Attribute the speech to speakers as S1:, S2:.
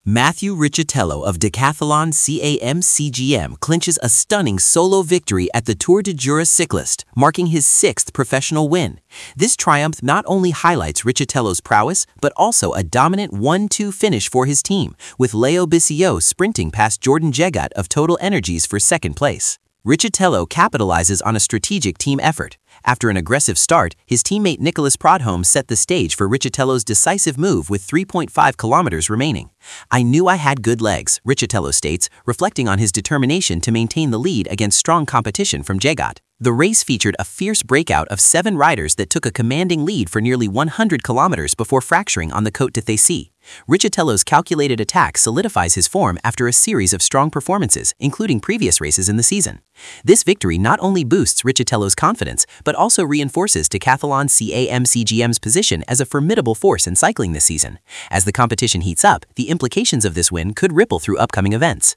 S1: Matthew Riccitello of Decathlon CAM-CGM clinches a stunning solo victory at the Tour de Jura Cyclist, marking his sixth professional win. This triumph not only highlights Riccitello's prowess, but also a dominant 1-2 finish for his team, with Leo Bissio sprinting past Jordan Jegat of Total Energies for second place. Riccitello capitalizes on a strategic team effort. After an aggressive start, his teammate Nicolas Prudhomme set the stage for Riccitello's decisive move with 3.5 kilometers remaining. "I knew I had good legs," Riccitello states, reflecting on his determination to maintain the lead against strong competition from Jegat. The race featured a fierce breakout of 7 riders that took a commanding lead for nearly 100 kilometers before fracturing on the Côte de Thésée. Riccitello's calculated attack solidifies his form after a series of strong performances, including previous races in the season. This victory not only boosts Riccitello's confidence, but also reinforces Decathlon CAM-CGM's position as a formidable force in cycling this season. As the competition heats up, the implications of this win could ripple through upcoming events.